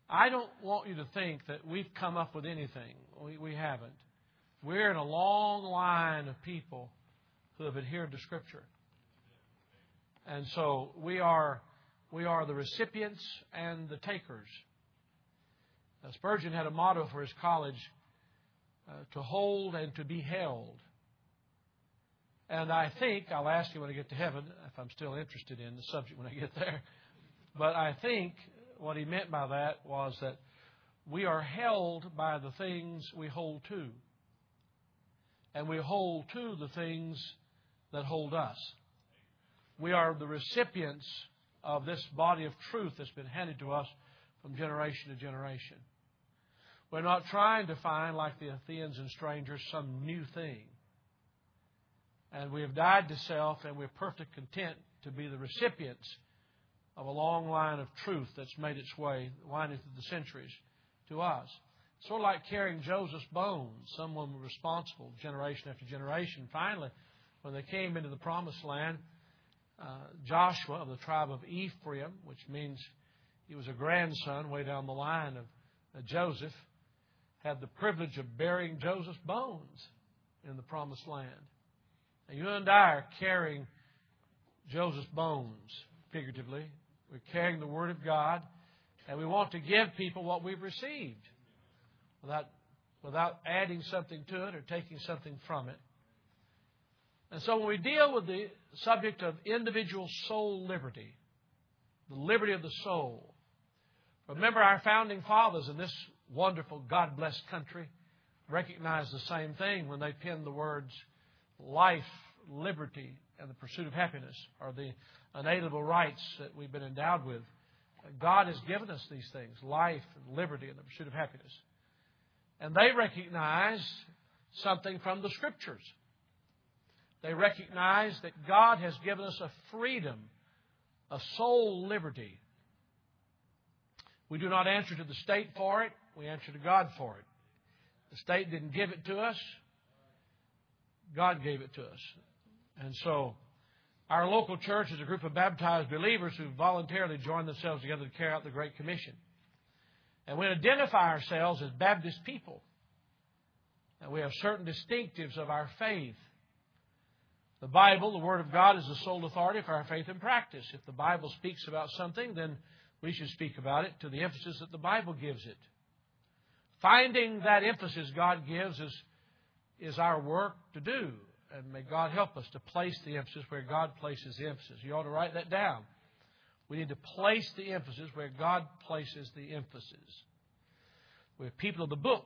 I don't want you to think that we've come up with anything. We haven't. We're in a long line of people who have adhered to Scripture. And so we are the recipients and the takers. Spurgeon had a motto for his college, to hold and to be held. And I think, I'll ask you when I get to heaven, if I'm still interested in the subject when I get there, but I think what he meant by that was that we are held by the things we hold to. And we hold to the things that hold us. We are the recipients of this body of truth that's been handed to us from generation to generation. We're not trying to find, like the Athenians and strangers, some new thing. And we have died to self, and we're perfectly content to be the recipients of a long line of truth that's made its way, winding through the centuries, to us. Sort of like carrying Joseph's bones. Someone responsible, generation after generation. Finally, when they came into the Promised Land, Joshua of the tribe of Ephraim, which means he was a grandson way down the line of Joseph, had the privilege of burying Joseph's bones in the Promised Land. And you and I are carrying Joseph's bones, figuratively. We're carrying the Word of God, and we want to give people what we've received without adding something to it or taking something from it. And so when we deal with the subject of individual soul liberty, the liberty of the soul, remember our founding fathers in this wonderful, God-blessed country recognized the same thing when they penned the words life, liberty, and the pursuit of happiness, or the inalienable rights that we've been endowed with. God has given us these things, life, and liberty, and the pursuit of happiness. And they recognize something from the Scriptures. They recognize that God has given us a freedom, a soul liberty. We do not answer to the state for it. We answer to God for it. The state didn't give it to us. God gave it to us. And so our local church is a group of baptized believers who voluntarily joined themselves together to carry out the Great Commission. And we identify ourselves as Baptist people. And we have certain distinctives of our faith. The Bible, the Word of God, is the sole authority for our faith and practice. If the Bible speaks about something, then we should speak about it to the emphasis that the Bible gives it. Finding that emphasis God gives is our work to do. And may God help us to place the emphasis where God places the emphasis. You ought to write that down. We need to place the emphasis where God places the emphasis. We're people of the book.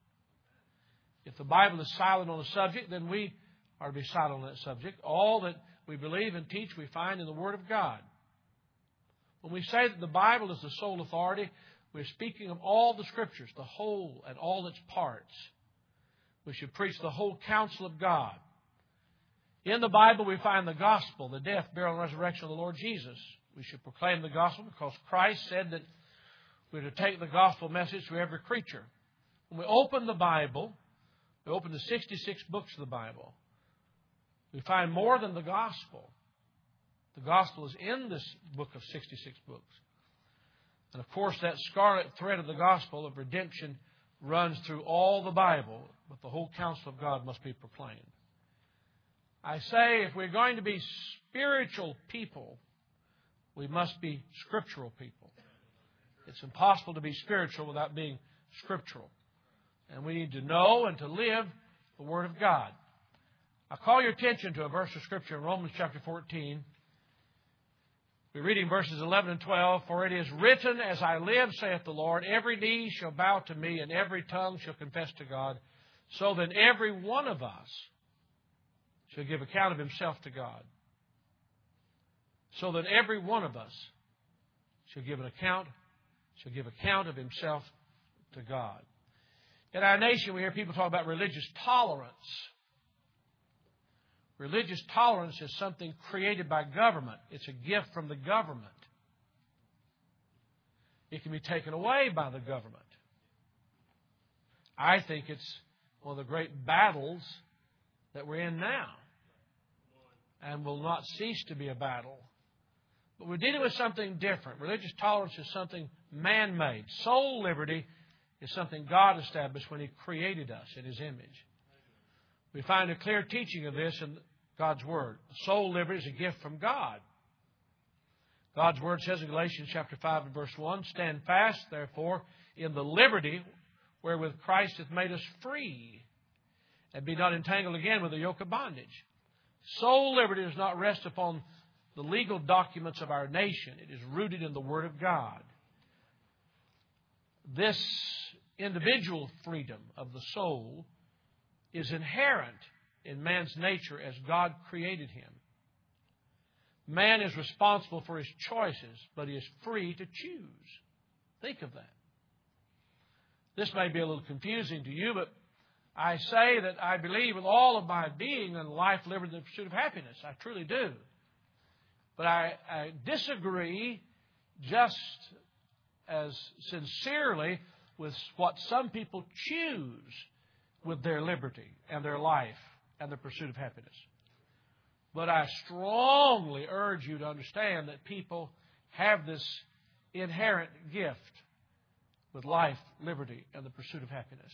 If the Bible is silent on a subject, then we are to be silent on that subject. All that we believe and teach we find in the Word of God. When we say that the Bible is the sole authority, we're speaking of all the Scriptures, the whole and all its parts. We should preach the whole counsel of God. In the Bible we find the gospel, the death, burial, and resurrection of the Lord Jesus. We should proclaim the gospel because Christ said that we're to take the gospel message to every creature. When we open the Bible, we open the 66 books of the Bible, we find more than the gospel. The gospel is in this book of 66 books. And of course that scarlet thread of the gospel of redemption runs through all the Bible, but the whole counsel of God must be proclaimed. I say if we're going to be spiritual people, we must be scriptural people. It's impossible to be spiritual without being scriptural. And we need to know and to live the Word of God. I call your attention to a verse of Scripture in Romans chapter 14. We're reading verses 11 and 12. For it is written, as I live, saith the Lord, every knee shall bow to me, and every tongue shall confess to God. So then every one of us shall give account of himself to God. So that every one of us shall give account of himself to God. In our nation, we hear people talk about religious tolerance. Religious tolerance is something created by government. It's a gift from the government. It can be taken away by the government. I think it's one of the great battles that we're in now, and will not cease to be a battle. But we're dealing with something different. Religious tolerance is something man-made. Soul liberty is something God established when He created us in His image. We find a clear teaching of this in God's Word. Soul liberty is a gift from God. God's Word says in Galatians chapter 5 and verse 1, "Stand fast, therefore, in the liberty wherewith Christ hath made us free, and be not entangled again with the yoke of bondage." Soul liberty does not rest upon the legal documents of our nation. It is rooted in the Word of God. This individual freedom of the soul is inherent in man's nature as God created him. Man is responsible for his choices, but he is free to choose. Think of that. This may be a little confusing to you, but I say that I believe with all of my being in life, liberty, and the pursuit of happiness. I truly do. But I disagree just as sincerely with what some people choose with their liberty and their life and the pursuit of happiness. But I strongly urge you to understand that people have this inherent gift with life, liberty, and the pursuit of happiness.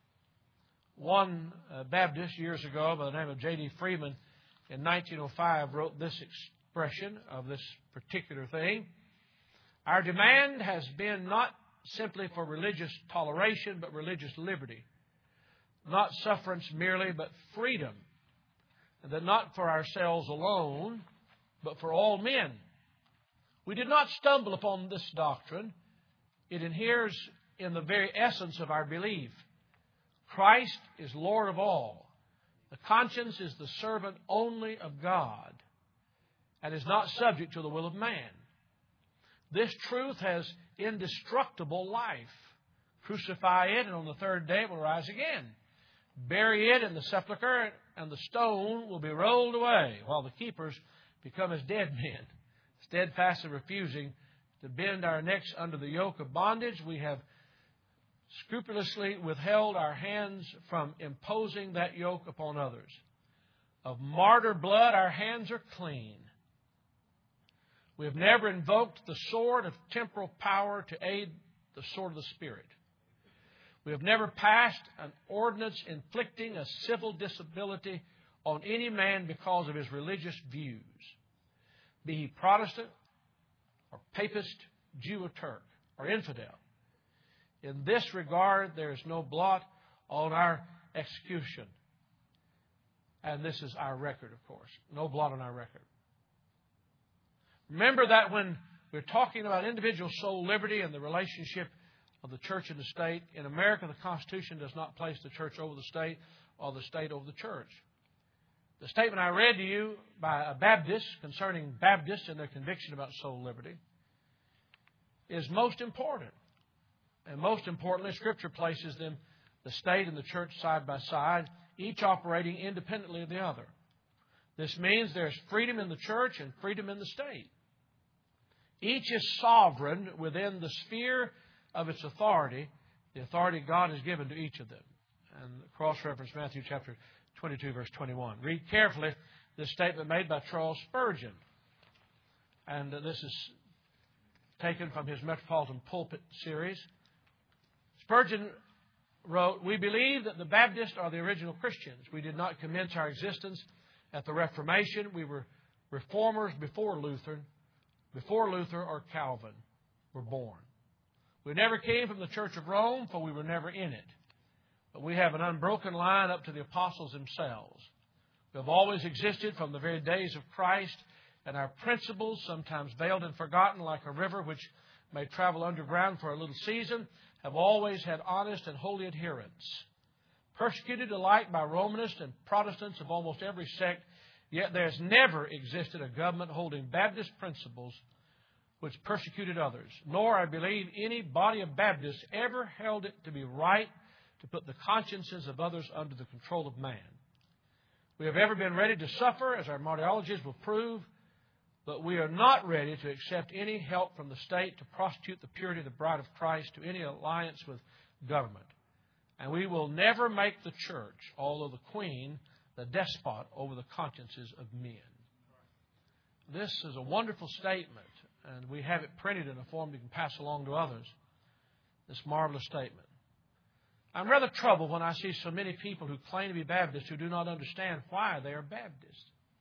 One Baptist years ago by the name of J.D. Freeman in 1905 wrote this expression of this particular thing: "Our demand has been not simply for religious toleration, but religious liberty. Not sufferance merely, but freedom. And that not for ourselves alone, but for all men. We did not stumble upon this doctrine. It inheres in the very essence of our belief. Christ is Lord of all. The conscience is the servant only of God, and is not subject to the will of man. This truth has indestructible life. Crucify it, and on the third day it will rise again. Bury it in the sepulchre, and the stone will be rolled away, while the keepers become as dead men. Steadfastly refusing to bend our necks under the yoke of bondage, we have scrupulously withheld our hands from imposing that yoke upon others. Of martyr blood our hands are clean. We have never invoked the sword of temporal power to aid the sword of the Spirit. We have never passed an ordinance inflicting a civil disability on any man because of his religious views, be he Protestant or Papist, Jew or Turk, or infidel. In this regard, there is no blot on our execution." And this is our record, of course. No blot on our record. Remember that when we're talking about individual soul liberty and the relationship of the church and the state, in America, the Constitution does not place the church over the state or the state over the church. The statement I read to you by a Baptist concerning Baptists and their conviction about soul liberty is most important. And most importantly, Scripture places them, the state and the church, side by side, each operating independently of the other. This means there's freedom in the church and freedom in the state. Each is sovereign within the sphere of its authority, the authority God has given to each of them. And cross-reference Matthew chapter 22, verse 21. Read carefully this statement made by Charles Spurgeon. And this is taken from his Metropolitan Pulpit series. Spurgeon wrote, "We believe that the Baptists are the original Christians. We did not commence our existence at the Reformation. We were reformers before Luther or Calvin were born. We never came from the Church of Rome, for we were never in it. But we have an unbroken line up to the apostles themselves. We have always existed from the very days of Christ, and our principles, sometimes veiled and forgotten like a river which may travel underground for a little season, have always had honest and holy adherents. Persecuted alike by Romanists and Protestants of almost every sect, yet there has never existed a government holding Baptist principles which persecuted others. Nor, I believe, any body of Baptists ever held it to be right to put the consciences of others under the control of man. We have ever been ready to suffer, as our martyrologies will prove, but we are not ready to accept any help from the state to prostitute the purity of the bride of Christ to any alliance with government. And we will never make the church, although the queen, the despot over the consciences of men." this is a wonderful statement, and we have it printed in a form you can pass along to others. This marvelous statement. I'm rather troubled when I see so many people who claim to be Baptists who do not understand why they are Baptists.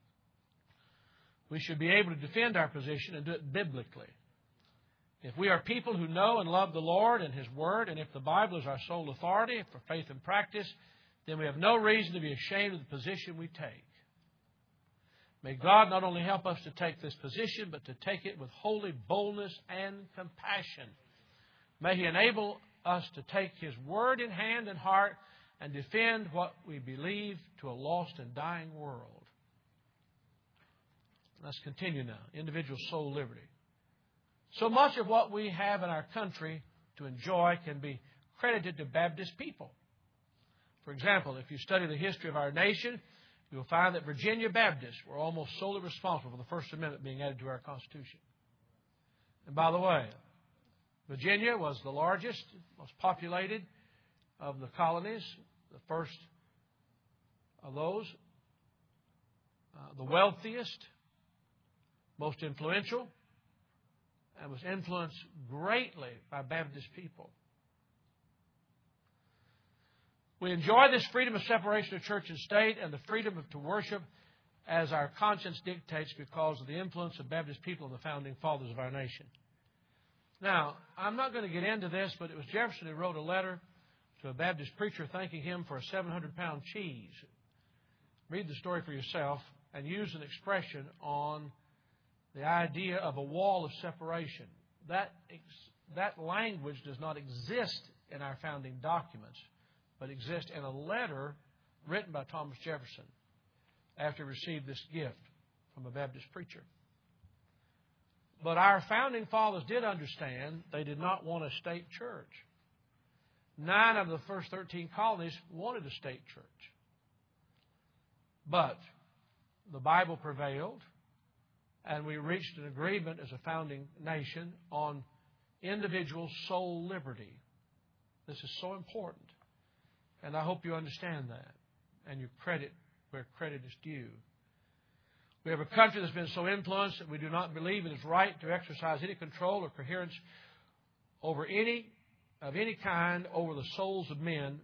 We should be able to defend our position and do it biblically. If we are people who know and love the Lord and His Word, and if the Bible is our sole authority for faith and practice, then we have no reason to be ashamed of the position we take. May God not only help us to take this position, but to take it with holy boldness and compassion. May He enable us to take His Word in hand and heart and defend what we believe to a lost and dying world. Let's continue now. Individual soul liberty. So much of what we have in our country to enjoy can be credited to Baptist people. For example, if you study the history of our nation, you will find that Virginia Baptists were almost solely responsible for the First Amendment being added to our Constitution. And by the way, Virginia was the largest, most populated of the colonies, the first of those, the wealthiest, most influential, and was influenced greatly by Baptist people. We enjoy this freedom of separation of church and state and the freedom to worship as our conscience dictates because of the influence of Baptist people and the founding fathers of our nation. Now, I'm not going to get into this, but it was Jefferson who wrote a letter to a Baptist preacher thanking him for a 700-pound cheese. Read the story for yourself and use an expression on the idea of a wall of separation. That language does not exist in our founding documents, but exists in a letter written by Thomas Jefferson after he received this gift from a Baptist preacher. But our founding fathers did understand they did not want a state church. 9 of the first 13 colonies wanted a state church. But the Bible prevailed, and we reached an agreement as a founding nation on individual soul liberty. This is so important. And I hope you understand that. And you credit where credit is due. We have a country that's been so influenced that we do not believe it is right to exercise any control or coherence over any kind over the souls of men.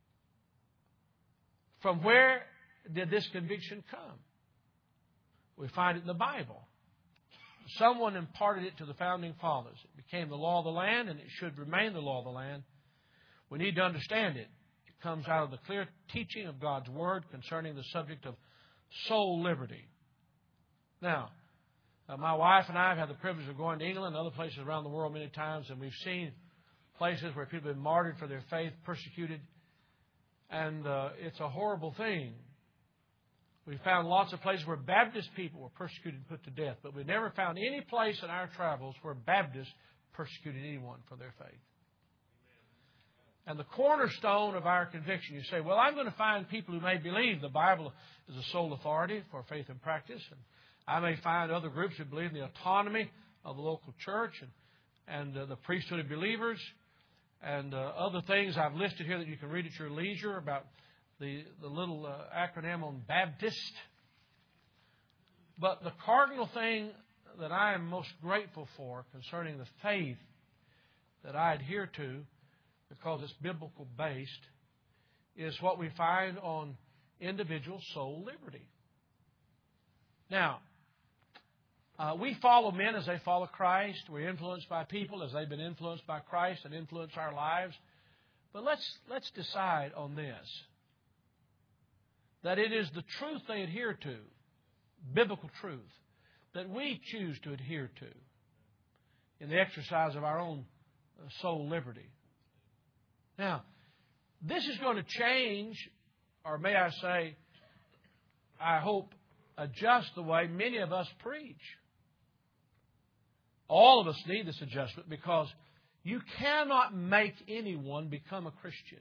From where did this conviction come? We find it in the Bible. Someone imparted it to the founding fathers. It became the law of the land, and it should remain the law of the land. We need to understand it. It comes out of the clear teaching of God's Word concerning the subject of soul liberty. Now, my wife and I have had the privilege of going to England and other places around the world many times, and we've seen places where people have been martyred for their faith, persecuted, and it's a horrible thing. We found lots of places where Baptist people were persecuted and put to death, but we never found any place in our travels where Baptists persecuted anyone for their faith. And the cornerstone of our conviction, you say, well, I'm going to find people who may believe the Bible is a sole authority for faith and practice, and I may find other groups who believe in the autonomy of the local church and the priesthood of believers and other things I've listed here that you can read at your leisure about the little acronym on Baptist. But the cardinal thing that I am most grateful for concerning the faith that I adhere to, because it's biblical based, is what we find on individual soul liberty. Now, we follow men as they follow Christ. We're influenced by people as they've been influenced by Christ and influence our lives. But let's decide on this, that it is the truth they adhere to, biblical truth, that we choose to adhere to in the exercise of our own soul liberty. Now, this is going to change, or may I say, I hope, adjust the way many of us preach. All of us need this adjustment because you cannot make anyone become a Christian.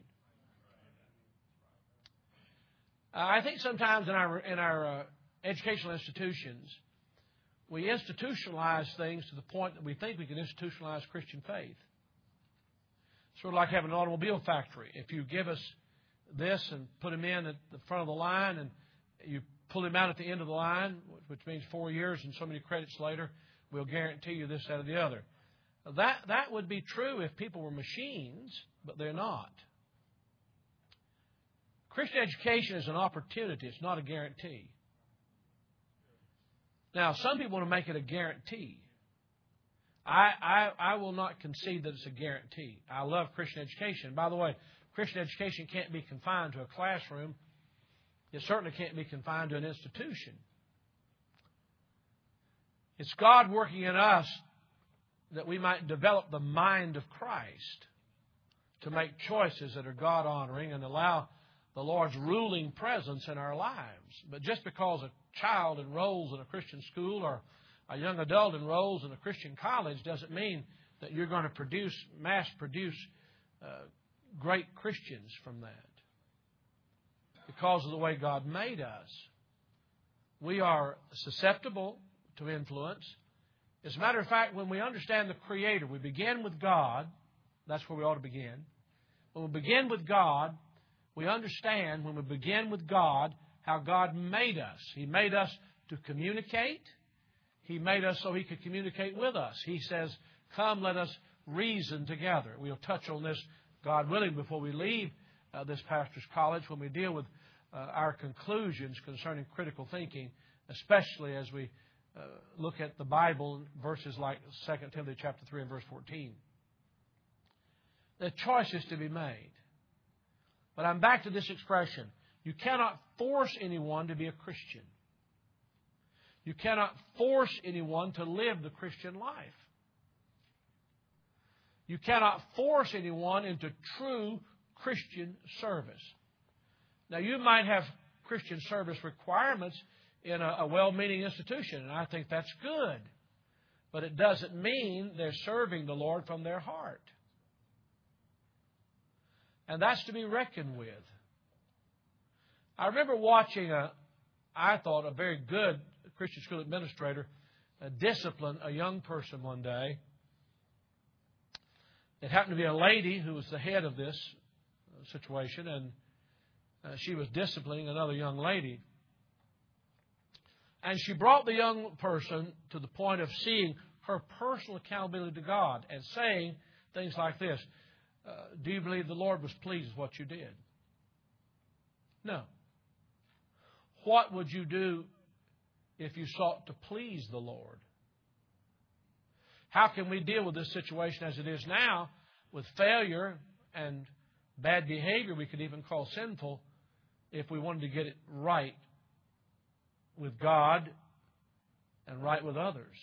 I think sometimes in our educational institutions, we institutionalize things to the point that we think we can institutionalize Christian faith. Sort of like having an automobile factory. If you give us this and put them in at the front of the line and you pull him out at the end of the line, which means 4 years and so many credits later, we'll guarantee you this, that, or the other. That would be true if people were machines, but they're not. Christian education is an opportunity. It's not a guarantee. Now, some people want to make it a guarantee. I will not concede that it's a guarantee. I love Christian education. By the way, Christian education can't be confined to a classroom. It certainly can't be confined to an institution. It's God working in us that we might develop the mind of Christ to make choices that are God-honoring and allow the Lord's ruling presence in our lives. But just because a child enrolls in a Christian school or a young adult enrolls in a Christian college doesn't mean that you're going to mass produce great Christians from that. Because of the way God made us, we are susceptible to influence. As a matter of fact, when we understand the Creator, we begin with God. That's where we ought to begin. When we begin with God, we understand when we begin with God how God made us. He made us to communicate. He made us so He could communicate with us. He says, come, let us reason together. We'll touch on this, God willing, before we leave this pastor's college when we deal with our conclusions concerning critical thinking, especially as we look at the Bible, verses like 2 Timothy chapter 3 and verse 14. The choice is to be made. But I'm back to this expression. You cannot force anyone to be a Christian. You cannot force anyone to live the Christian life. You cannot force anyone into true Christian service. Now, you might have Christian service requirements in a well-meaning institution, and I think that's good. But it doesn't mean they're serving the Lord from their heart. And that's to be reckoned with. I remember watching I thought a very good Christian school administrator discipline a young person one day. It happened to be a lady who was the head of this situation, and she was disciplining another young lady. And she brought the young person to the point of seeing her personal accountability to God and saying things like this. Do you believe the Lord was pleased with what you did? No. What would you do if you sought to please the Lord? How can we deal with this situation as it is now with failure and bad behavior we could even call sinful if we wanted to get it right with God and right with others?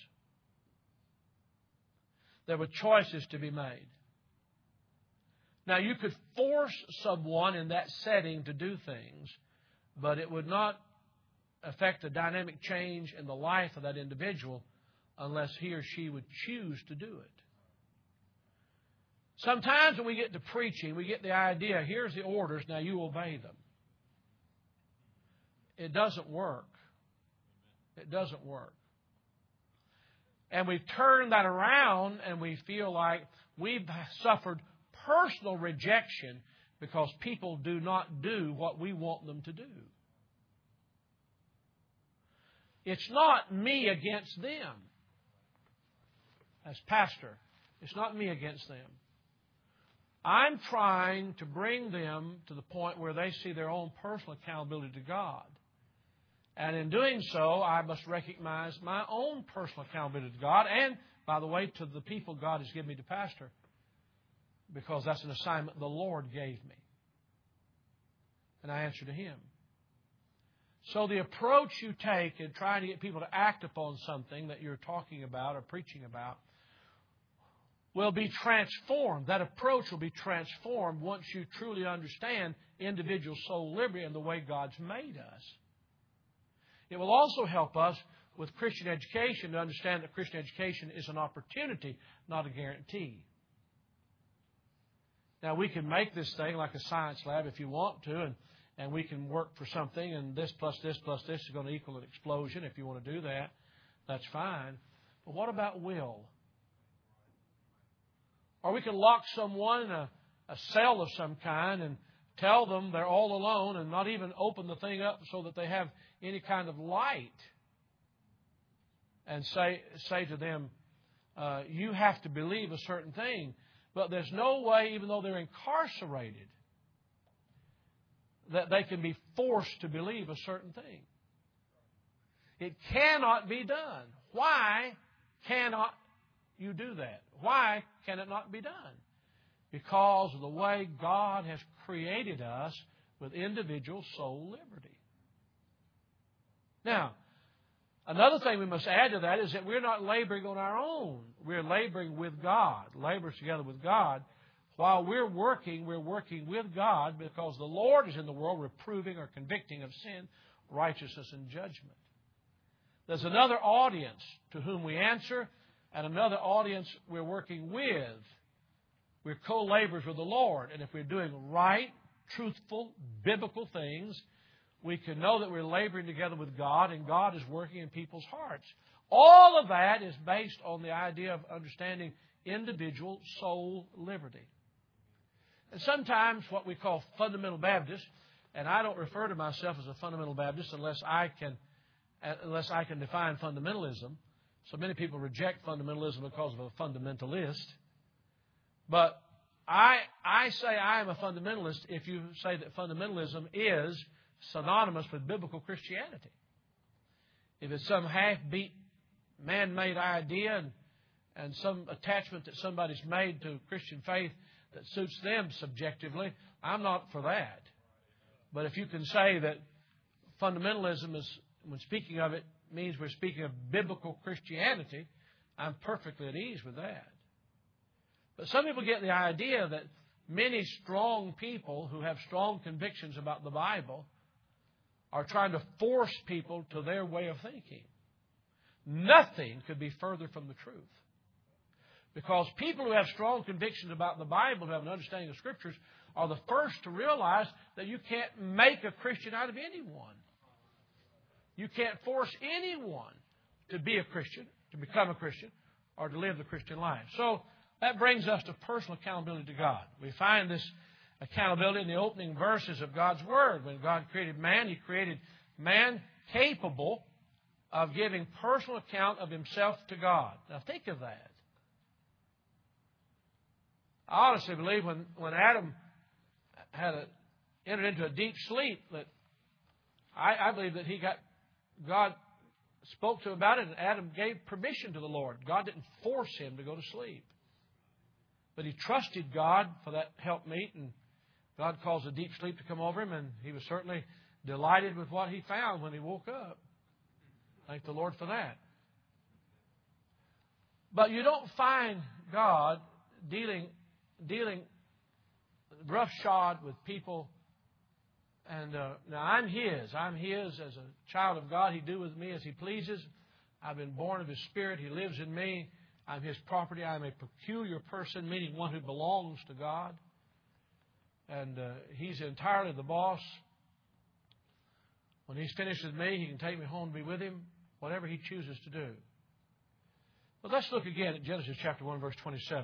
There were choices to be made. Now, you could force someone in that setting to do things, but it would not affect a dynamic change in the life of that individual unless he or she would choose to do it. Sometimes when we get to preaching, we get the idea, here's the orders, now you obey them. It doesn't work. It doesn't work. And we turn that around and we feel like we've suffered personal rejection because people do not do what we want them to do. It's not me against them. As pastor, it's not me against them. I'm trying to bring them to the point where they see their own personal accountability to God. And in doing so, I must recognize my own personal accountability to God and, by the way, to the people God has given me to pastor, because that's an assignment the Lord gave me. And I answer to Him. So the approach you take in trying to get people to act upon something that you're talking about or preaching about will be transformed. That approach will be transformed once you truly understand individual soul liberty and the way God's made us. It will also help us with Christian education to understand that Christian education is an opportunity, not a guarantee. Now, we can make this thing like a science lab if you want to, and we can work for something, and this plus this plus this is going to equal an explosion. If you want to do that, that's fine. But what about will? Or we can lock someone in a cell of some kind and tell them they're all alone and not even open the thing up so that they have any kind of light. And say to them, you have to believe a certain thing. But there's no way, even though they're incarcerated, that they can be forced to believe a certain thing. It cannot be done. Why cannot you do that? Why can it not be done? Because of the way God has created us with individual soul liberty. Now, another thing we must add to that is that we're not laboring on our own. We're laboring with God. Laborers together with God. While we're working with God because the Lord is in the world reproving or convicting of sin, righteousness, and judgment. There's another audience to whom we answer and another audience we're working with. We're co-laborers with the Lord. And if we're doing right, truthful, biblical things, we can know that we're laboring together with God and God is working in people's hearts. All of that is based on the idea of understanding individual soul liberty. And sometimes what we call fundamental Baptists, and I don't refer to myself as a fundamental Baptist unless I can define fundamentalism. So many people reject fundamentalism because of a fundamentalist. But I say I am a fundamentalist if you say that fundamentalism is synonymous with biblical Christianity. If it's some half-beat, man-made idea and some attachment that somebody's made to Christian faith that suits them subjectively, I'm not for that. But if you can say that fundamentalism is, when speaking of it, means we're speaking of biblical Christianity, I'm perfectly at ease with that. But some people get the idea that many strong people who have strong convictions about the Bible are trying to force people to their way of thinking. Nothing could be further from the truth. Because people who have strong convictions about the Bible, who have an understanding of Scriptures, are the first to realize that you can't make a Christian out of anyone. You can't force anyone to be a Christian, to become a Christian, or to live the Christian life. So that brings us to personal accountability to God. We find this accountability in the opening verses of God's Word. When God created man, He created man capable of giving personal account of himself to God. Now think of that. I honestly believe when Adam entered into a deep sleep, that I believe that God spoke to him about it, and Adam gave permission to the Lord. God didn't force him to go to sleep. But he trusted God for that helpmeet, and God caused a deep sleep to come over him, and he was certainly delighted with what he found when he woke up. Thank the Lord for that. But you don't find God dealing roughshod with people. And now I'm His as a child of God. He do with me as He pleases. I've been born of His Spirit. He lives in me. I'm His property. I'm a peculiar person, meaning one who belongs to God. And He's entirely the boss. When He's finished with me, He can take me home and be with Him, whatever He chooses to do. But let's look again at Genesis chapter 1, verse 27.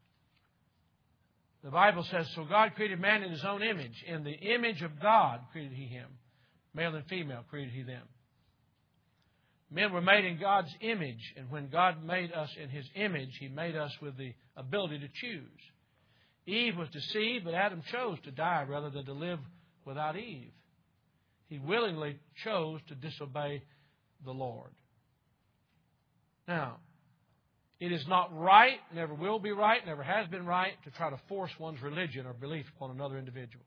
The Bible says, so God created man in His own image. In the image of God created He him. Male and female created He them. Men were made in God's image. And when God made us in His image, He made us with the ability to choose. Eve was deceived, but Adam chose to die rather than to live without Eve. He willingly chose to disobey the Lord. Now, it is not right, never will be right, never has been right to try to force one's religion or belief upon another individual.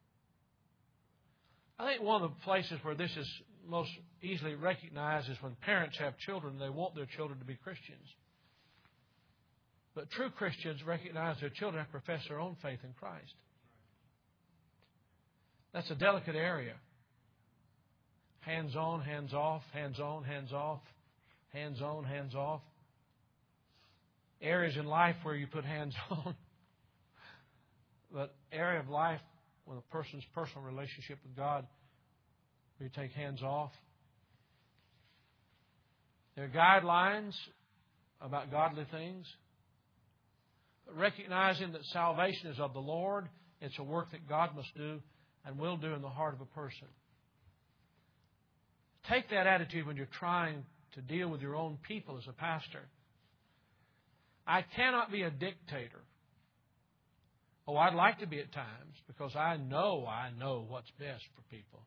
I think one of the places where this is most easily recognized is when parents have children and they want their children to be Christians. But true Christians recognize their children have professed their own faith in Christ. That's a delicate area. Hands on, hands off, hands on, hands off, hands on, hands off. Areas in life where you put hands on. But area of life when a person's personal relationship with God, where you take hands off. There are guidelines about godly things. But recognizing that salvation is of the Lord It's a work that God must do and will do in the heart of a person. Take that attitude when you're trying to deal with your own people as a pastor. I cannot be a dictator. Oh, I'd like to be at times because I know what's best for people.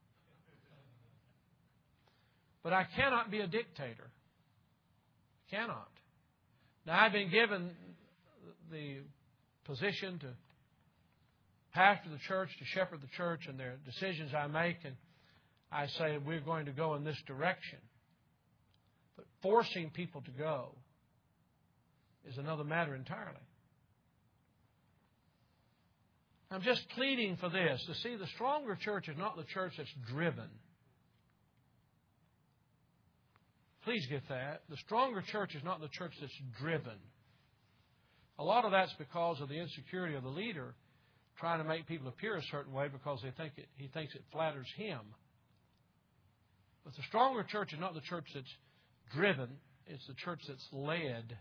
But I cannot be a dictator. Cannot. Now, I've been given the position to pastor the church, to shepherd the church, and there are decisions I make, and I say we're going to go in this direction. But forcing people to go is another matter entirely. I'm just pleading for this. To see, the stronger church is not the church that's driven. Please get that. The stronger church is not the church that's driven. A lot of that's because of the insecurity of the leader trying to make people appear a certain way because he thinks it flatters him. But the stronger church is not the church that's driven. It's the church that's led.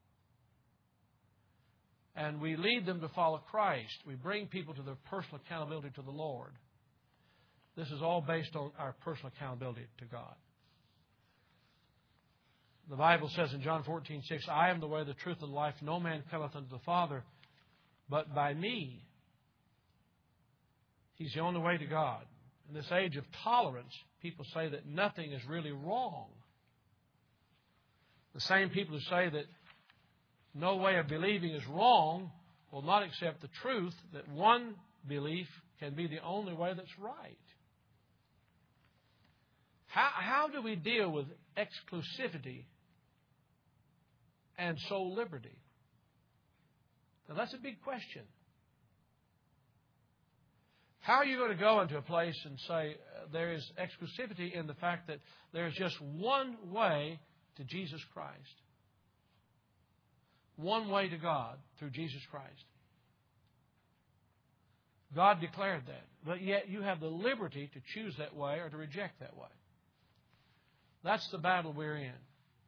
And we lead them to follow Christ. We bring people to their personal accountability to the Lord. This is all based on our personal accountability to God. The Bible says in John 14:6, I am the way, the truth, and the life. No man cometh unto the Father but by me. He's the only way to God. In this age of tolerance, people say that nothing is really wrong. The same people who say that no way of believing is wrong will not accept the truth that one belief can be the only way that's right. How do we deal with exclusivity and soul liberty? Now, that's a big question. How are you going to go into a place and say there is exclusivity in the fact that there is just one way to Jesus Christ? One way to God through Jesus Christ. God declared that. But yet you have the liberty to choose that way or to reject that way. That's the battle we're in.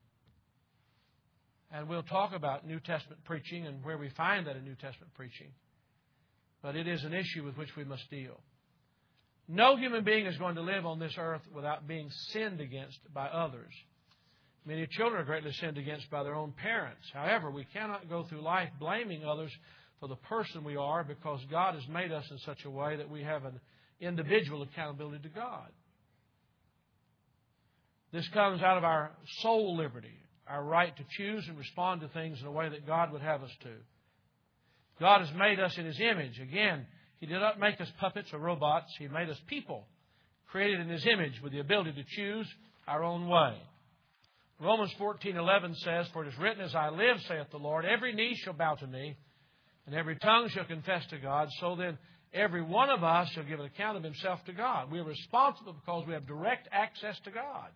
And we'll talk about New Testament preaching and where we find that in New Testament preaching. But it is an issue with which we must deal. No human being is going to live on this earth without being sinned against by others. Many children are greatly sinned against by their own parents. However, we cannot go through life blaming others for the person we are because God has made us in such a way that we have an individual accountability to God. This comes out of our soul liberty, our right to choose and respond to things in a way that God would have us to. God has made us in His image. Again, He did not make us puppets or robots. He made us people, created in His image with the ability to choose our own way. Romans 14:11 says, For it is written, As I live, saith the Lord, every knee shall bow to me, and every tongue shall confess to God. So then every one of us shall give an account of himself to God. We are responsible because we have direct access to God.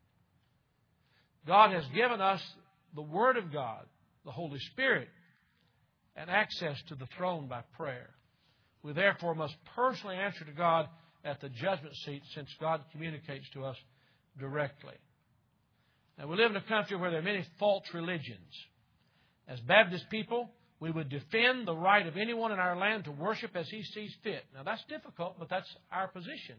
God has given us the Word of God, the Holy Spirit, and access to the throne by prayer. We therefore must personally answer to God at the judgment seat since God communicates to us directly. Now, we live in a country where there are many false religions. As Baptist people, we would defend the right of anyone in our land to worship as he sees fit. Now, that's difficult, but that's our position.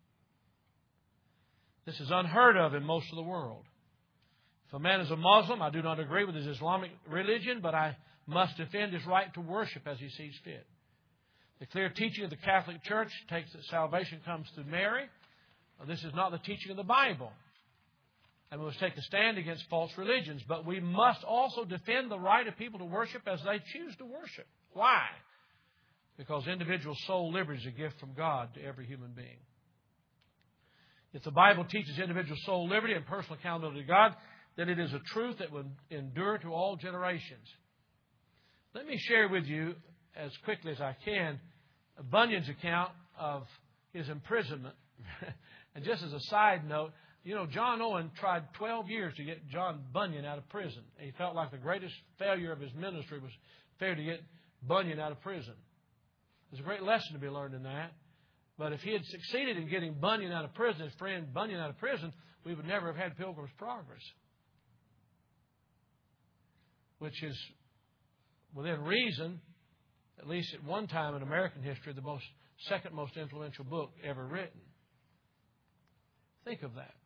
This is unheard of in most of the world. If a man is a Muslim, I do not agree with his Islamic religion, but I must defend his right to worship as he sees fit. The clear teaching of the Catholic Church takes that salvation comes through Mary. This is not the teaching of the Bible. And we must take a stand against false religions. But we must also defend the right of people to worship as they choose to worship. Why? Because individual soul liberty is a gift from God to every human being. If the Bible teaches individual soul liberty and personal accountability to God, then it is a truth that will endure to all generations. Let me share with you, as quickly as I can, Bunyan's account of his imprisonment. And just as a side note, you know, John Owen tried 12 years to get John Bunyan out of prison. He felt like the greatest failure of his ministry was failure to get Bunyan out of prison. There's a great lesson to be learned in that. But if he had succeeded in getting Bunyan out of prison, his friend Bunyan out of prison, we would never have had Pilgrim's Progress, which is within reason at least at one time in American history, the second most influential book ever written. Think of that.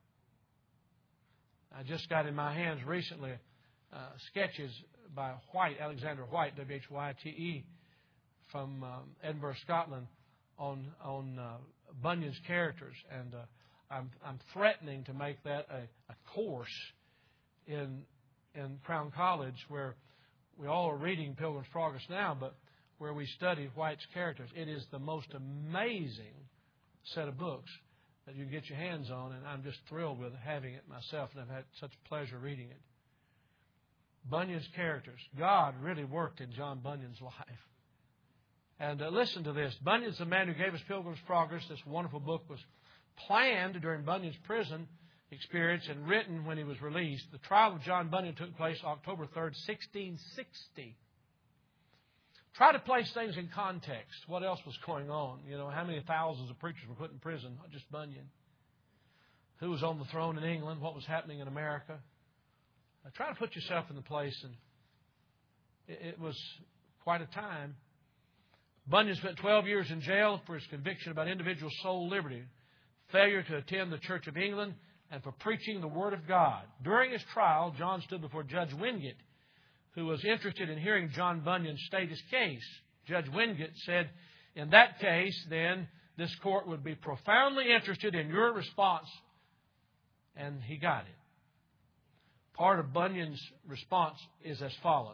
I just got in my hands recently sketches by White, Alexander White, W-H-Y-T-E, from Edinburgh, Scotland, on Bunyan's characters, and I'm threatening to make that a course in Crown College, where we all are reading Pilgrim's Progress now, but where we study White's characters. It is the most amazing set of books that you can get your hands on, and I'm just thrilled with having it myself, and I've had such pleasure reading it. Bunyan's characters. God really worked in John Bunyan's life. And listen to this. Bunyan's the man who gave us Pilgrim's Progress. This wonderful book was planned during Bunyan's prison experience and written when he was released. The trial of John Bunyan took place October 3rd, 1660. Try to place things in context. What else was going on? You know, how many thousands of preachers were put in prison? Not just Bunyan. Who was on the throne in England? What was happening in America? Try to put yourself in the place, and it was quite a time. Bunyan spent 12 years in jail for his conviction about individual soul liberty, failure to attend the Church of England, and for preaching the Word of God. During his trial, John stood before Judge Wingate, who was interested in hearing John Bunyan state his case. Judge Wingate said, in that case, then, this court would be profoundly interested in your response. And he got it. Part of Bunyan's response is as follows.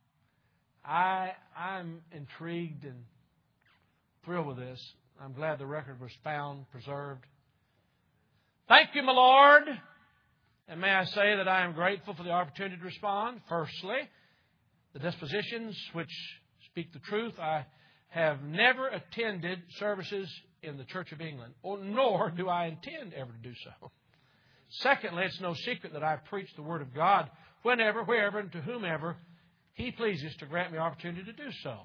I'm intrigued and thrilled with this. I'm glad the record was found, preserved. Thank you, my Lord. And may I say that I am grateful for the opportunity to respond. Firstly, the dispositions which speak the truth. I have never attended services in the Church of England, nor do I intend ever to do so. Secondly, it's no secret that I preach the Word of God whenever, wherever, and to whomever He pleases to grant me opportunity to do so.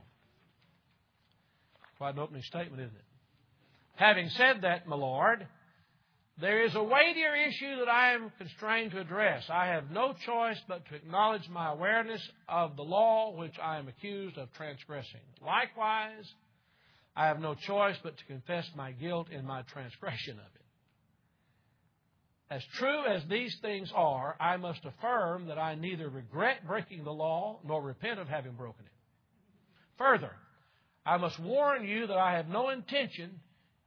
Quite an opening statement, isn't it? Having said that, my Lord, there is a weightier issue that I am constrained to address. I have no choice but to acknowledge my awareness of the law which I am accused of transgressing. Likewise, I have no choice but to confess my guilt in my transgression of it. As true as these things are, I must affirm that I neither regret breaking the law nor repent of having broken it. Further, I must warn you that I have no intention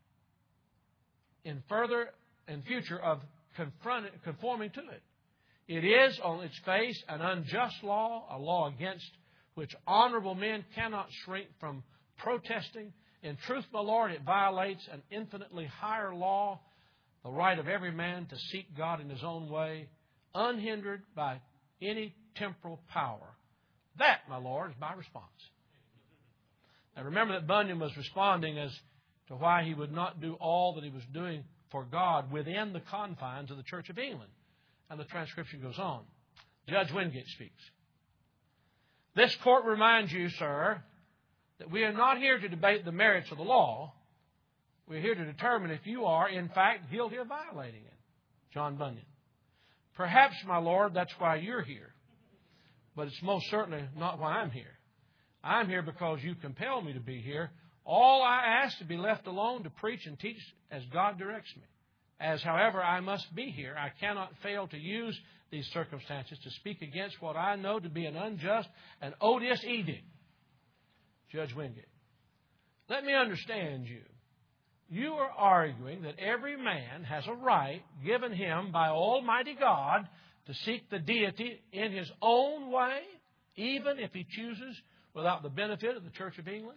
in future of conforming to it. It is, on its face, an unjust law, a law against which honorable men cannot shrink from protesting. In truth, my Lord, it violates an infinitely higher law, the right of every man to seek God in his own way, unhindered by any temporal power. That, my Lord, is my response. Now remember that Bunyan was responding as to why he would not do all that he was doing for God within the confines of the Church of England. And the transcription goes on. Judge Wingate speaks. This court reminds you, sir, that we are not here to debate the merits of the law. We're here to determine if you are, in fact, guilty of violating it. John Bunyan. Perhaps, my Lord, that's why you're here. But it's most certainly not why I'm here. I'm here because you compel me to be here. All I ask to be left alone to preach and teach as God directs me. As, however, I must be here, I cannot fail to use these circumstances to speak against what I know to be an unjust and odious edict. Judge Wingate. Let me understand you. You are arguing that every man has a right given him by Almighty God to seek the deity in his own way, even if he chooses without the benefit of the Church of England?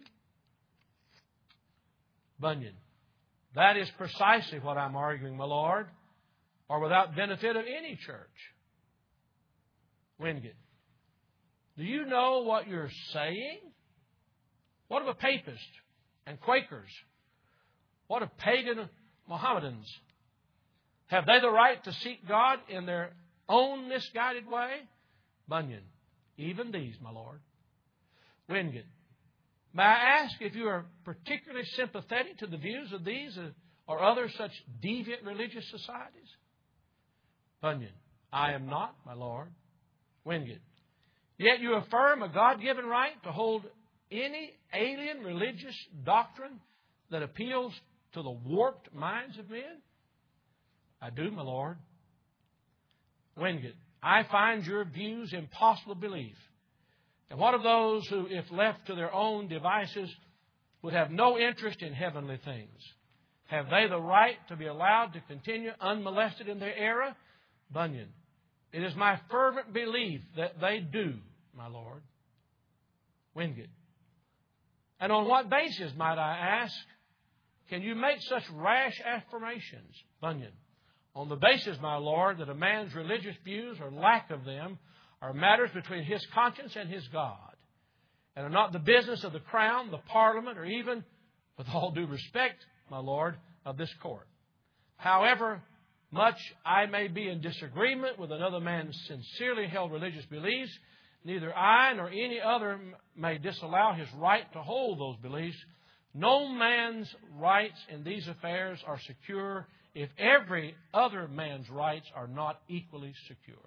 Bunyan. That is precisely what I'm arguing, my Lord, or without benefit of any church. Wingate. Do you know what you're saying? What of a papist and Quakers? What of pagan Mohammedans? Have they the right to seek God in their own misguided way? Bunyan. Even these, my Lord. Wingate. May I ask if you are particularly sympathetic to the views of these or other such deviant religious societies? Bunyan. I am not, my Lord. Wingate. Yet you affirm a God-given right to hold any alien religious doctrine that appeals to the warped minds of men? I do, my Lord. Wingate, I find your views impossible to believe. And what of those who, if left to their own devices, would have no interest in heavenly things? Have they the right to be allowed to continue unmolested in their era? Bunyan, it is my fervent belief that they do, my Lord. Wingate, and on what basis, might I ask, can you make such rash affirmations? Bunyan, on the basis, my Lord, that a man's religious views or lack of them are matters between his conscience and his God, and are not the business of the Crown, the Parliament, or even, with all due respect, my Lord, of this court. However much I may be in disagreement with another man's sincerely held religious beliefs, neither I nor any other may disallow his right to hold those beliefs. No man's rights in these affairs are secure if every other man's rights are not equally secure.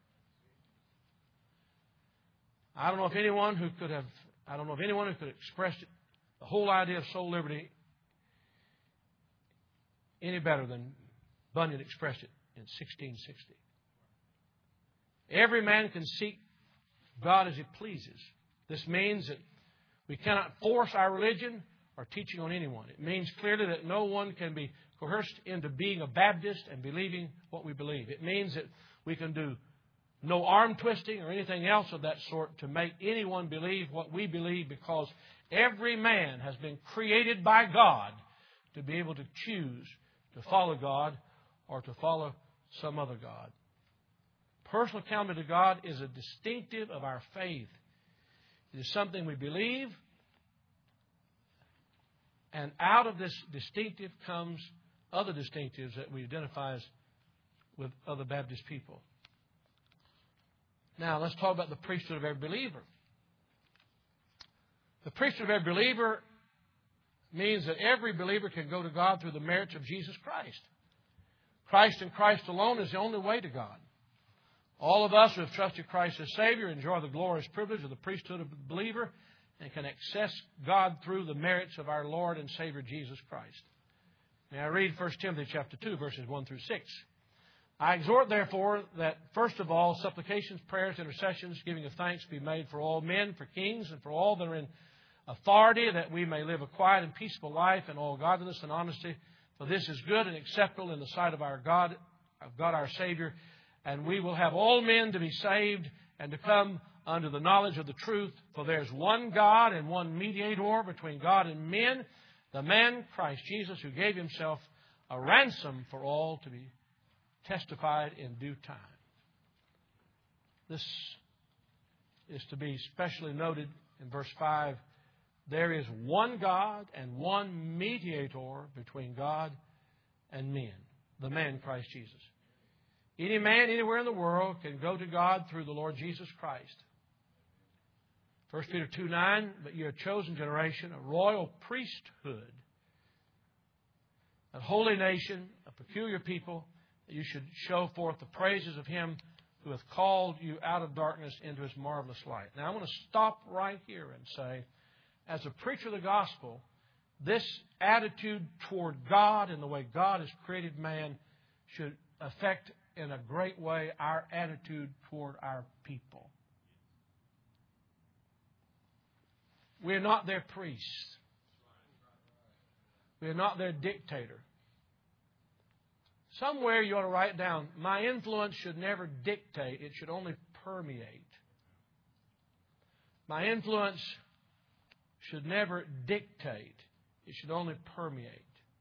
I don't know if anyone who could have expressed it, the whole idea of soul liberty any better than Bunyan expressed it in 1660. Every man can seek God as he pleases. This means that we cannot force our religion or teaching on anyone. It means clearly that no one can be coerced into being a Baptist and believing what we believe. It means that we can do no arm twisting or anything else of that sort to make anyone believe what we believe, because every man has been created by God to be able to choose to follow God or to follow some other God. Personal accountability to God is a distinctive of our faith. It is something we believe, and out of this distinctive comes other distinctives that we identify as with other Baptist people. Now, let's talk about the priesthood of every believer. The priesthood of every believer means that every believer can go to God through the merits of Jesus Christ. Christ and Christ alone is the only way to God. All of us who have trusted Christ as Savior enjoy the glorious privilege of the priesthood of the believer and can access God through the merits of our Lord and Savior Jesus Christ. May I read 1 Timothy chapter 2, verses 1 through 6. I exhort, therefore, that first of all, supplications, prayers, intercessions, giving of thanks be made for all men, for kings, and for all that are in authority, that we may live a quiet and peaceful life in all godliness and honesty. For this is good and acceptable in the sight of our God our Savior. And we will have all men to be saved and to come unto the knowledge of the truth. For there is one God and one mediator between God and men, the man Christ Jesus, who gave himself a ransom for all, to be testified in due time. This is to be specially noted in verse 5. There is one God and one mediator between God and men, the man Christ Jesus. Any man anywhere in the world can go to God through the Lord Jesus Christ. 1 Peter 2:9, but you're a chosen generation, a royal priesthood, a holy nation, a peculiar people, that you should show forth the praises of Him who hath called you out of darkness into His marvelous light. Now, I want to stop right here and say, as a preacher of the gospel, this attitude toward God and the way God has created man should affect in a great way our attitude toward our people. We're not their priest. We're not their dictator. Somewhere you ought to write down, my influence should never dictate, it should only permeate. My influence should never dictate, it should only permeate.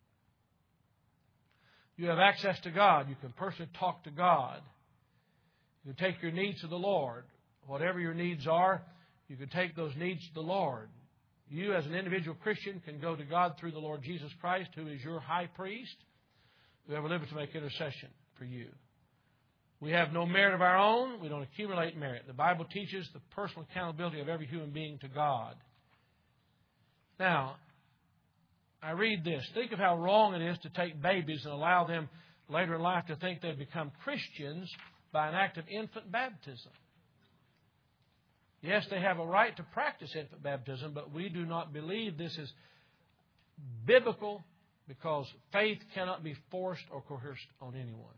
You have access to God. You can personally talk to God. You can take your needs to the Lord. Whatever your needs are, you can take those needs to the Lord. You, as an individual Christian, can go to God through the Lord Jesus Christ, who is your high priest, who ever lived to make intercession for you. We have no merit of our own. We don't accumulate merit. The Bible teaches the personal accountability of every human being to God. Now, I read this. Think of how wrong it is to take babies and allow them later in life to think they've become Christians by an act of infant baptism. Yes, they have a right to practice infant baptism, but we do not believe this is biblical because faith cannot be forced or coerced on anyone.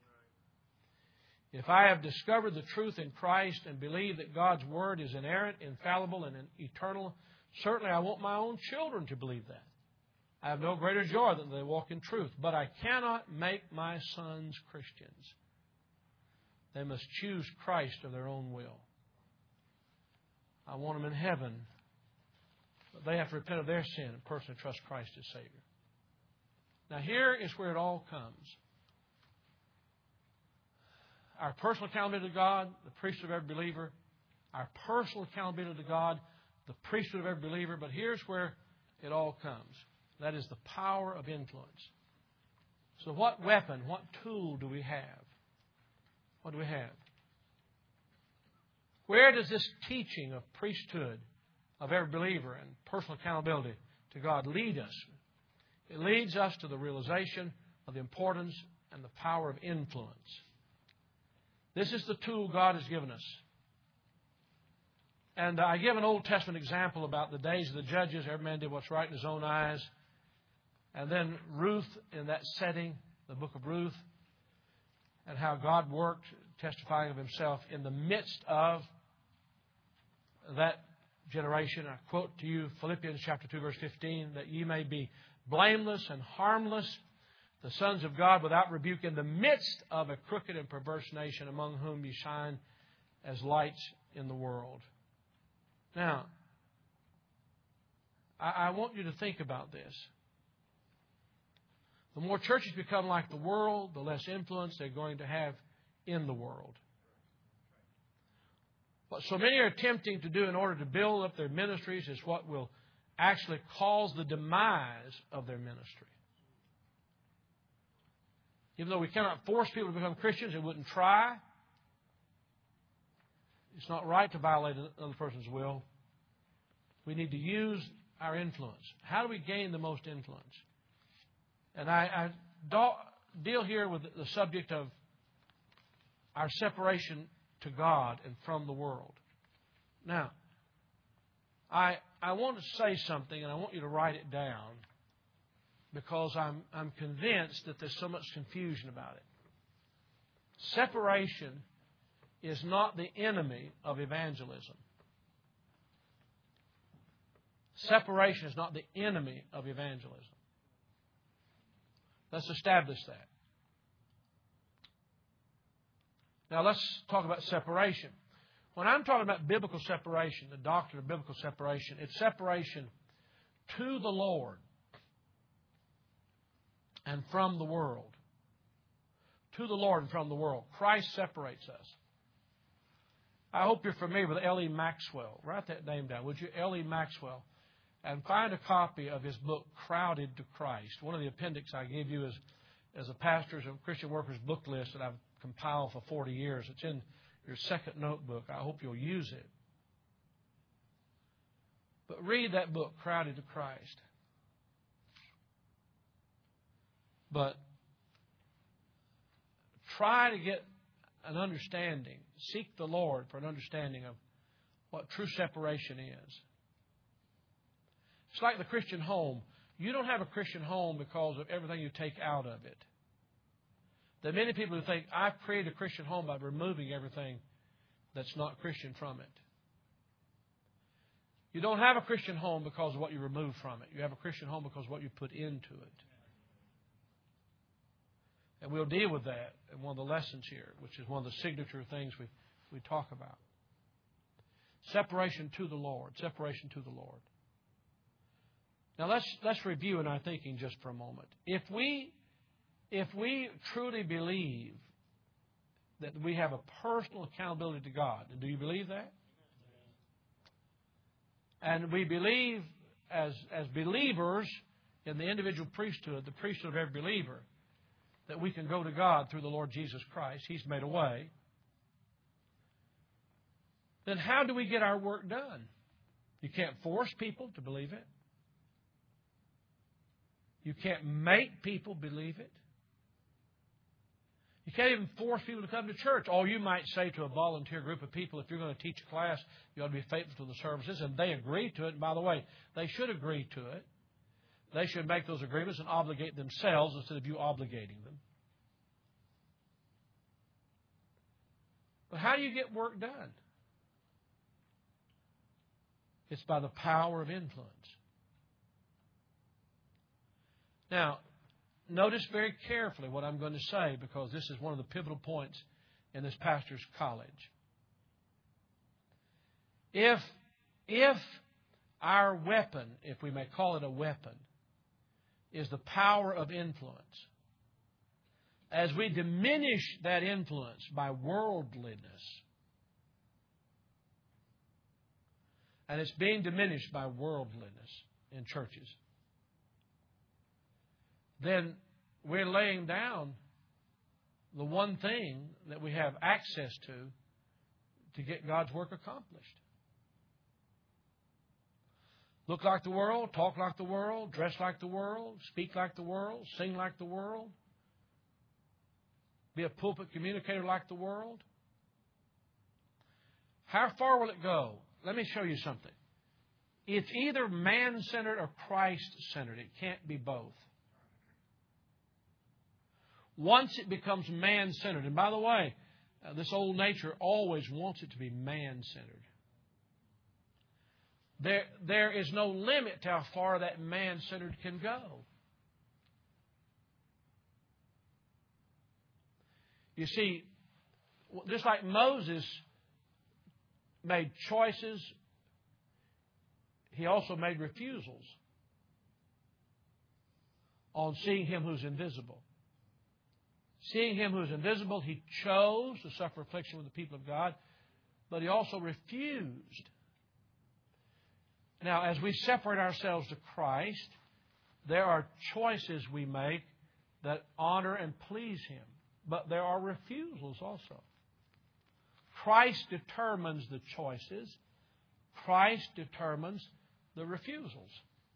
If I have discovered the truth in Christ and believe that God's Word is inerrant, infallible, and eternal, certainly I want my own children to believe that. I have no greater joy than they walk in truth. But I cannot make my sons Christians. They must choose Christ of their own will. I want them in heaven, but they have to repent of their sin and personally trust Christ as Savior. Now here is where it all comes. Our personal accountability to God, the priesthood of every believer. Our personal accountability to God, the priesthood of every believer. But here's where it all comes. That is the power of influence. So what weapon, what tool do we have? What do we have? Where does this teaching of priesthood of every believer and personal accountability to God lead us? It leads us to the realization of the importance and the power of influence. This is the tool God has given us. And I give an Old Testament example about the days of the judges. Every man did what's right in his own eyes. And then Ruth in that setting, the book of Ruth, and how God worked, testifying of Himself in the midst of that generation. I quote to you Philippians chapter 2, verse 15, that ye may be blameless and harmless, the sons of God without rebuke, in the midst of a crooked and perverse nation, among whom ye shine as lights in the world. Now, I want you to think about this. The more churches become like the world, the less influence they're going to have in the world. What so many are attempting to do in order to build up their ministries is what will actually cause the demise of their ministry. Even though we cannot force people to become Christians, they wouldn't try. It's not right to violate another person's will. We need to use our influence. How do we gain the most influence? And I deal here with the subject of our separation to God and from the world. Now, I want to say something, and I want you to write it down, because I'm convinced that there's so much confusion about it. Separation is not the enemy of evangelism. Separation is not the enemy of evangelism. Let's establish that. Now let's talk about separation. When I'm talking about biblical separation, the doctrine of biblical separation, it's separation to the Lord and from the world. To the Lord and from the world. Christ separates us. I hope you're familiar with L.E. Maxwell. Write that name down, would you? L.E. Maxwell. And find a copy of his book, Crowded to Christ. One of the appendix I gave you as a pastor's and Christian workers book list that I've compiled for 40 years. It's in your second notebook. I hope you'll use it. But read that book, Crowded to Christ. But try to get an understanding. Seek the Lord for an understanding of what true separation is. It's like the Christian home. You don't have a Christian home because of everything you take out of it. There are many people who think, I've created a Christian home by removing everything that's not Christian from it. You don't have a Christian home because of what you remove from it. You have a Christian home because of what you put into it. And we'll deal with that in one of the lessons here, which is one of the signature things we talk about. Separation to the Lord. Separation to the Lord. Now let's review in our thinking just for a moment. If we truly believe that we have a personal accountability to God, and do you believe that? And we believe as believers in the individual priesthood, the priesthood of every believer, that we can go to God through the Lord Jesus Christ. He's made a way. Then how do we get our work done? You can't force people to believe it. You can't make people believe it. You can't even force people to come to church. Or you might say to a volunteer group of people, if you're going to teach a class, you ought to be faithful to the services. And they agree to it. And by the way, they should agree to it. They should make those agreements and obligate themselves instead of you obligating them. But how do you get work done? It's by the power of influence. Now, notice very carefully what I'm going to say, because this is one of the pivotal points in this pastor's college. If our weapon, if we may call it a weapon, is the power of influence, as we diminish that influence by worldliness, and it's being diminished by worldliness in churches, then we're laying down the one thing that we have access to get God's work accomplished. Look like the world, talk like the world, dress like the world, speak like the world, sing like the world, be a pulpit communicator like the world. How far will it go? Let me show you something. It's either man-centered or Christ-centered. It can't be both. Once it becomes man-centered, and by the way, this old nature always wants it to be man-centered. There is no limit to how far that man-centered can go. You see, just like Moses made choices, he also made refusals on seeing Him who's invisible. Seeing Him who's invisible, he chose to suffer affliction with the people of God, but he also refused. Now, as we separate ourselves to Christ, there are choices we make that honor and please Him, but there are refusals also. Christ determines the choices. Christ determines the refusals.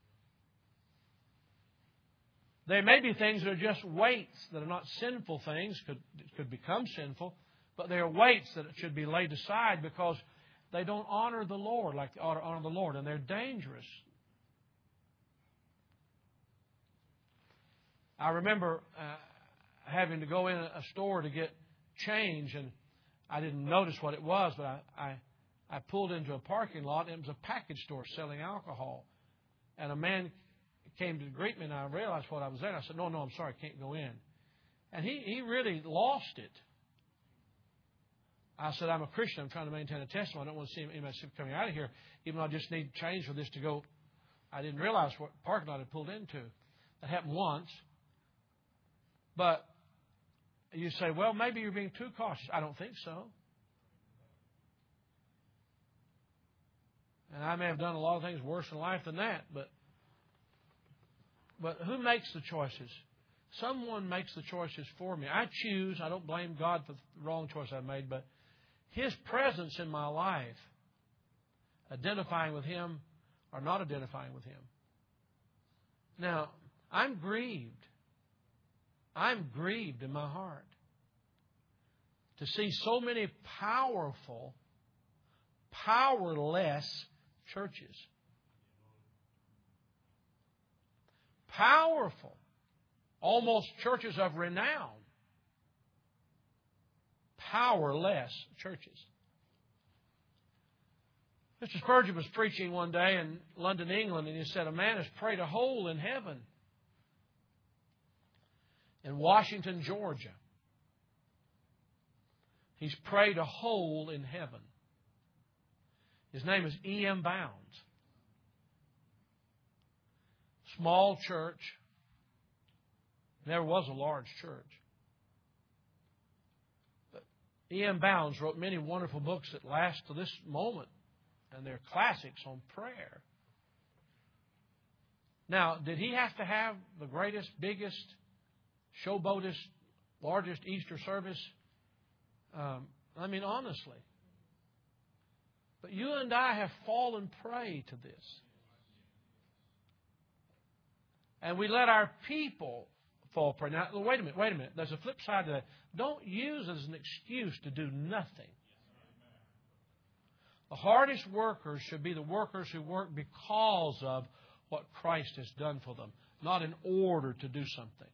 There may be things that are just weights that are not sinful things, could become sinful, but they are weights that should be laid aside because they don't honor the Lord like they ought to honor the Lord, and they're dangerous. I remember having to go in a store to get change, and I didn't notice what it was, but I pulled into a parking lot, and it was a package store selling alcohol. And a man came to greet me, and I realized what I was there. And I said, no, I'm sorry, I can't go in. And he really lost it. I said, I'm a Christian. I'm trying to maintain a testimony. I don't want to see anybody coming out of here, even though I just need change for this to go. I didn't realize what parking lot I pulled into. That happened once. But you say, well, maybe you're being too cautious. I don't think so. And I may have done a lot of things worse in life than that, but who makes the choices? Someone makes the choices for me. I choose. I don't blame God for the wrong choice I made, but His presence in my life, identifying with Him or not identifying with Him. Now, I'm grieved. I'm grieved in my heart to see so many powerful, powerless churches. Powerful, almost churches of renown. Powerless churches. Mr. Spurgeon was preaching one day in London, England, and he said, a man has prayed a hole in heaven. In Washington, Georgia, he's prayed a hole in heaven. His name is E.M. Bounds. Small church. Never was a large church. But E.M. Bounds wrote many wonderful books that last to this moment. And they're classics on prayer. Now, did he have to have the greatest, biggest, showboatest, largest Easter service? Honestly. But you and I have fallen prey to this. And we let our people for prayer. Now, wait a minute. There's a flip side to that. Don't use it as an excuse to do nothing. The hardest workers should be the workers who work because of what Christ has done for them, not in order to do something.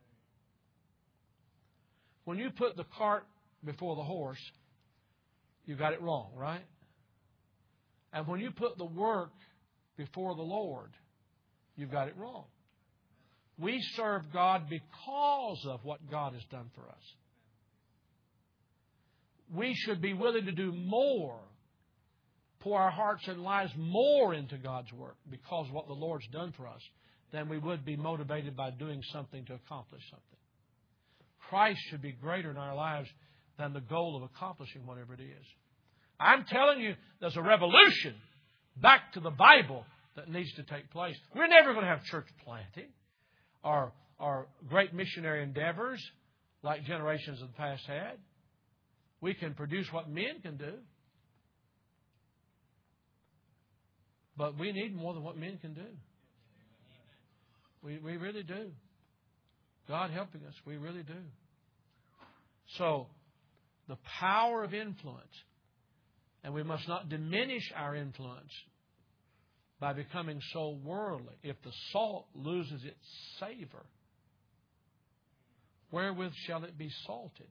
When you put the cart before the horse, you got it wrong, right? And when you put the work before the Lord, you've got it wrong. We serve God because of what God has done for us. We should be willing to do more, pour our hearts and lives more into God's work because of what the Lord's done for us than we would be motivated by doing something to accomplish something. Christ should be greater in our lives than the goal of accomplishing whatever it is. I'm telling you, there's a revolution back to the Bible that needs to take place. We're never going to have church planting or great missionary endeavors like generations of the past had. We can produce what men can do. But we need more than what men can do. We really do. God helping us, we really do. So, the power of influence, and we must not diminish our influence by becoming so worldly. If the salt loses its savor, wherewith shall it be salted?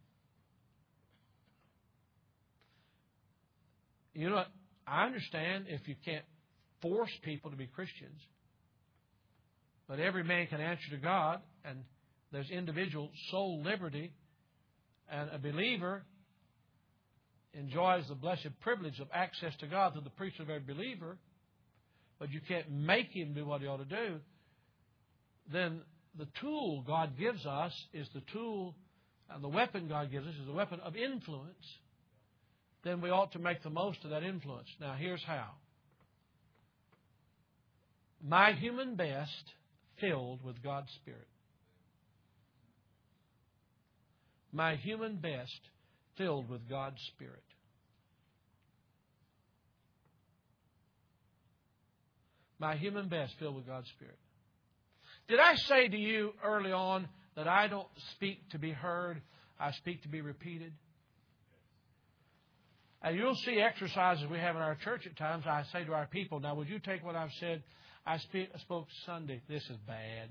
You know what? I understand if you can't force people to be Christians, but every man can answer to God, and there's individual soul liberty, and a believer enjoys the blessed privilege of access to God through the priesthood of every believer, but you can't make him do what he ought to do. Then the tool God gives us is the tool, and the weapon God gives us is the weapon of influence. Then we ought to make the most of that influence. Now, here's how. My human best filled with God's Spirit. My human best filled with God's Spirit. My human best filled with God's Spirit. Did I say to you early on that I don't speak to be heard, I speak to be repeated? And you'll see exercises we have in our church at times. I say to our people, now would you take what I've said? I spoke Sunday. This is bad.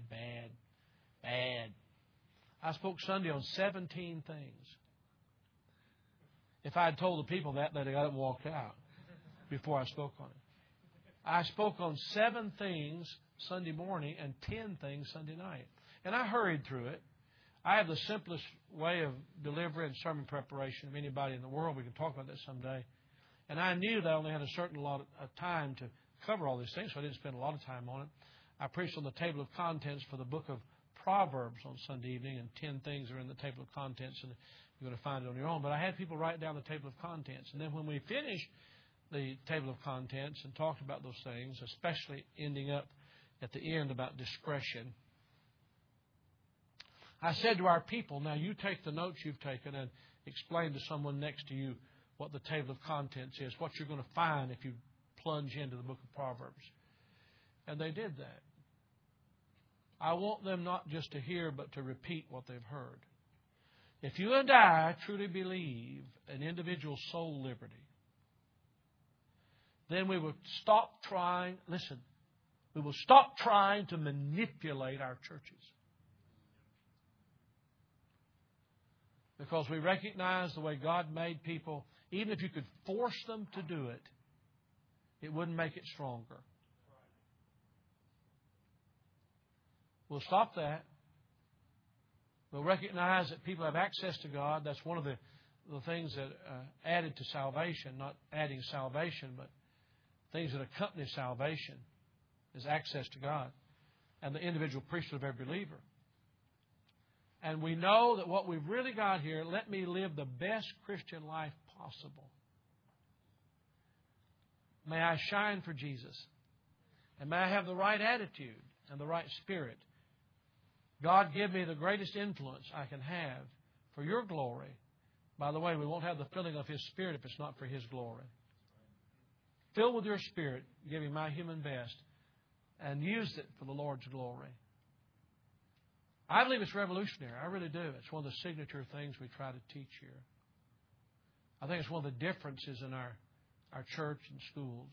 I spoke Sunday on 17 things. If I had told the people that, they'd have got up and walked out before I spoke on it. I spoke on 7 things Sunday morning and 10 things Sunday night. And I hurried through it. I have the simplest way of delivery and sermon preparation of anybody in the world. We can talk about that someday. And I knew that I only had a certain lot of time to cover all these things, so I didn't spend a lot of time on it. I preached on the table of contents for the book of Proverbs on Sunday evening, and 10 things are in the table of contents, and you're going to find it on your own. But I had people write down the table of contents. And then when we finished the table of contents and talked about those things, especially ending up at the end about discretion, I said to our people, now you take the notes you've taken and explain to someone next to you what the table of contents is, what you're going to find if you plunge into the book of Proverbs. And they did that. I want them not just to hear, but to repeat what they've heard. If you and I truly believe in individual soul liberty, then we will stop trying, we will stop trying to manipulate our churches. Because we recognize the way God made people, even if you could force them to do it, it wouldn't make it stronger. We'll stop that. We'll recognize that people have access to God. That's one of the things that added to salvation, not adding salvation, but things that accompany salvation is access to God and the individual priesthood of every believer. And we know that what we've really got here, let me live the best Christian life possible. May I shine for Jesus. And may I have the right attitude and the right spirit. God, give me the greatest influence I can have for your glory. By the way, we won't have the filling of His Spirit if it's not for His glory. Fill with your Spirit, give me my human best, and use it for the Lord's glory. I believe it's revolutionary. I really do. It's one of the signature things we try to teach here. I think it's one of the differences in our church and schools.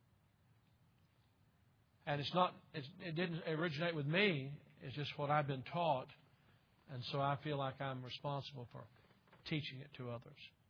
And it didn't originate with me. It's just what I've been taught. And so I feel like I'm responsible for teaching it to others.